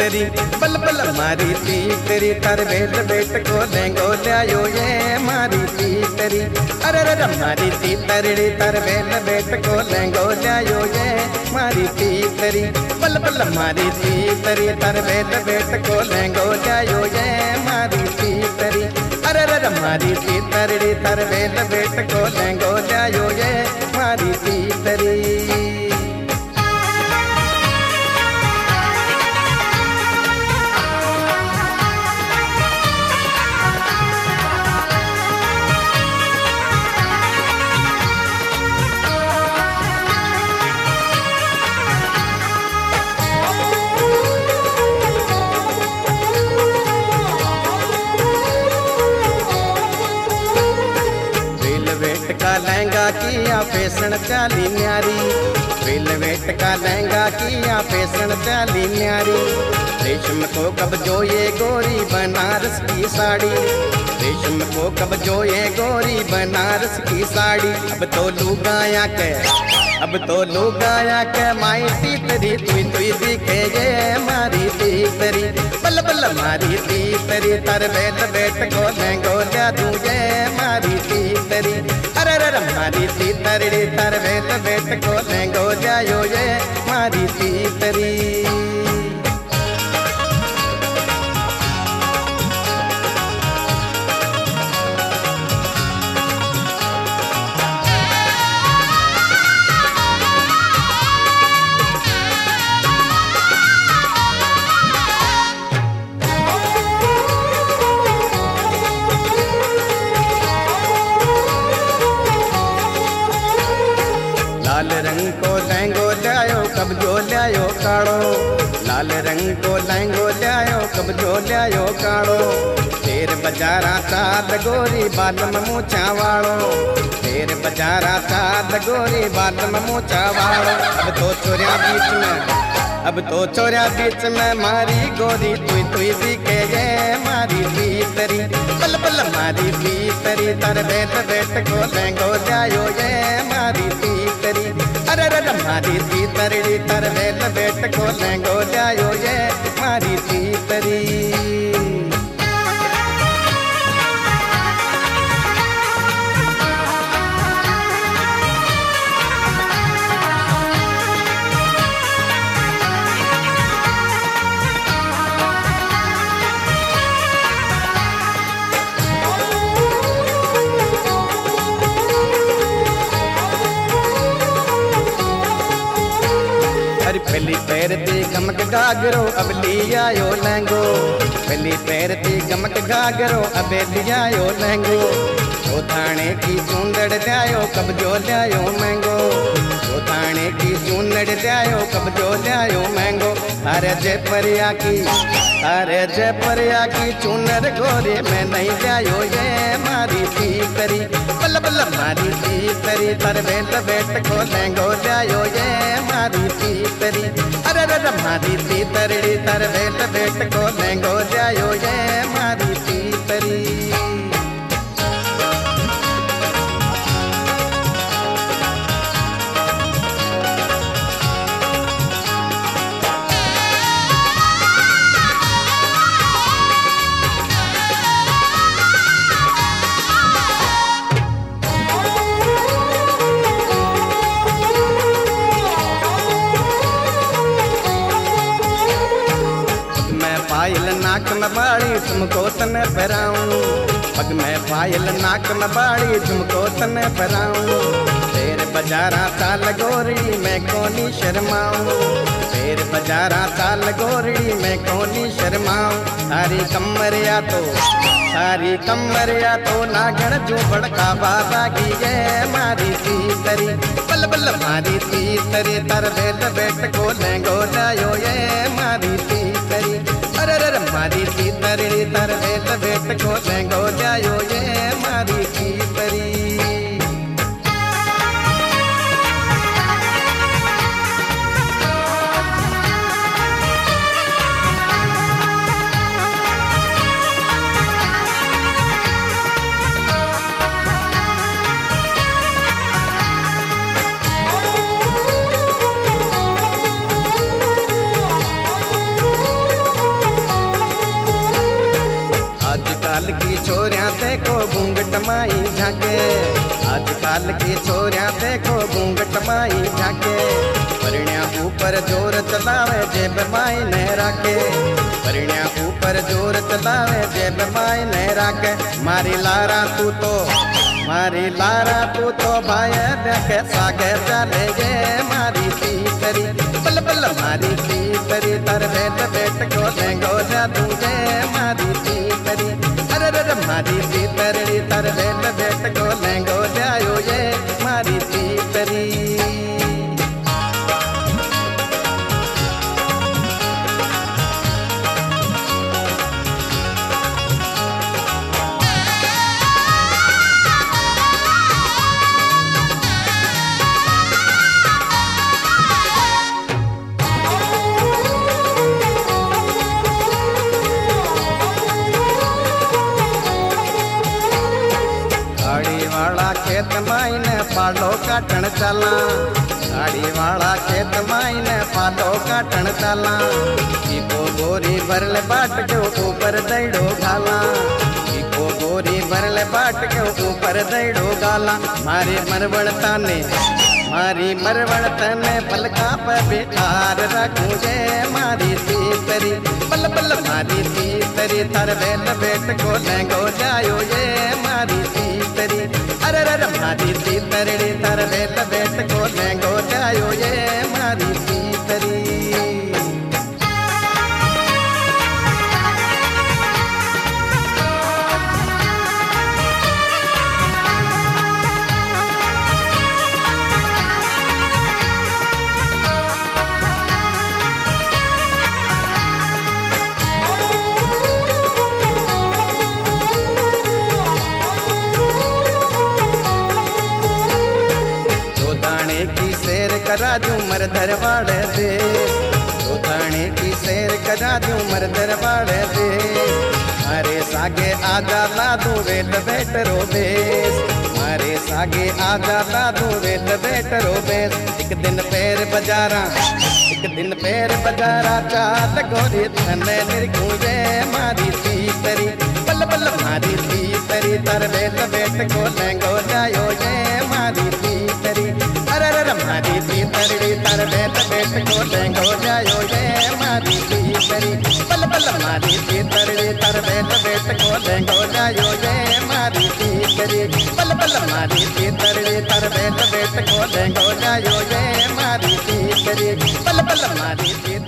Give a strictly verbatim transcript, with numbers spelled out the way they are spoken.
तीतरी बल बल मारी तीतरी तर बेट बेट को लेंगो लायो ये मारी तीतरी अरे रे मारी तीतरी तर बेट बेट को लेंगो लायो ये मारी तीतरी बल बल मारी तीतरी तर बेट बेट को लेंगो लायो ये मारी तीतरी अरे रे मारी तीतरी तर बेट बेट को लेंगो लायो ये मारी तीतरी। का लहंगा किया फैशन चाली न्यारी वेलवेट का लहंगा किया फैशन चाली न्यारी रेशम को कब जो ये गोरी बनारस की साड़ी रेशम को कब जो ये गोरी बनारस की साड़ी अब तो लुगाया के अब तो लुगाया के माई तीतरी तुई तुई दिखे ये मारी तीतरी बल बल मारी तीतरी तर बेट बेट को लेंगो ला दूं ये मारी तीतरी अरे रे मारी तीतरी तर बेट बेट को लेंगो जायो ये मारी तीतरी। लाल रंग को लहंगो लायो कब जो लायो काड़ो लाल रंग को लहंगो लायो कब जो लायो काड़ो शेर बजारा साद गोरी बालम मूछा वाड़ो शेर बजारा साद गोरी बालम मूछा वाड़ो अब तो चोरिया बीच में अब तो चोरिया बीच में मारी गोरी तुई तुई दिखे ये मारी तीतरी बल बल मारी तीतरी तर बेट बेट को लहंगो लायो ये मारी तीतरी अरे रे मारी तीतरी तर बेट बेट को लहंगो लायो ये मारी तीतरी। पहली पैर दी गमक गागरो अब लियायो लहंगो पहली पैर दी गमक गागरो अब लियायो लहंगो जो थाने की चूंदड़ लायो कब जो लायो महंगो जो थाने की चूंदड़ लायो कब जो लायो महंगो अरे जयपरिया की अरे जयपरिया की चूनर गोरे में नहीं लायो ये मारी तीतरी बल बल मारी तीतरी तर बेट बेट को लहंगो लायो ये मारी तीतरी अरे रे मारी तीतरी तर बेट बेट को लहंगो लायो ये मारी तीतरी। पायल नाक में बाड़ी तुमको तने पहराऊं पग में पायल नाक में बाड़ी तुमको तने पहराऊं तेरे बजारा ताल गोरी मैं कोनी शर्माऊं तेरे बजारा ताल गोरी मैं कोनी शर्माऊं सारी कमरिया तो सारी कमरिया तो नागण जो बड़का बाबा की ये मारी तीतरी बल बल मारी तीतरी तर बेट बेट को लहंगो लायो ये मारी तीतरी अरे रे मारी तीतरी तर बेट बेट को लहंगो लायो ये मारी तीतरी। आजकल की छोरियां देखो घूंघट माई झाके, आजकल की छोरियां देखो घूंघट माई झाके। परिण्या ऊपर जोर चलावे जेब माई ने राखे, परिण्या ऊपर जोर चलावे जेब माई ने राखे। मारी लारा तू तो, मारी लारा तू तो भाई देखे सागे चले गे। मारी तीतरी बल बल मारी तीतरी तर बेट बेट को देंगो जादू गे। मारी तीतरी अरे अरे मारी तीतरी तर बेट बेट को लेंगो जायो ये। मारी तीतरी खेत माईने पालो काटण चला, गाड़ी वाला खेत माईने पालो काटण चला। इको गोरी भरले बाट के ऊपर दैड़ो गाला, इको गोरी भरले बाट के ऊपर दैड़ो गाला। मारी मरवड़ता ने, मारी मरवड़ता ने पलका पे बिठार रखूं जे। मारी तीतरी बल बल मारी तीतरी तर बेल बेट को लेंगो जायो ये। मारी तीतरी अरे अरे मारी तीतरी तर बेल बेट को लेंगो जायो ये। मारी तीतरी करा दूं मर दरबार दे, उठाने की सैर करा दूं मर दरबार दे। मारे सागे आजा ला दूं वेल बेट रोबेस, मारे सागे आजा ला दूं वेल बेट रोबेस। एक दिन पैर बजारा, एक दिन पैर बजारा चाल गोरी थने निरखूंजे। मारी तीतरी बल बल मारी तीतरी तर वेल बेट को लेंगो जायो ये। मारी तीतरी अरे अरे मारी तीतरी तर बेट बेट को लेंगो जायो ये। मारी तीतरी बल बल मारी तीतरी तर बेट बेट को लेंगो जायो ये। मारी तीतरी बल बल मारी तीतरी तर बेट बेट को लेंगो जायो ये। मारी तीतरी बल बल मारी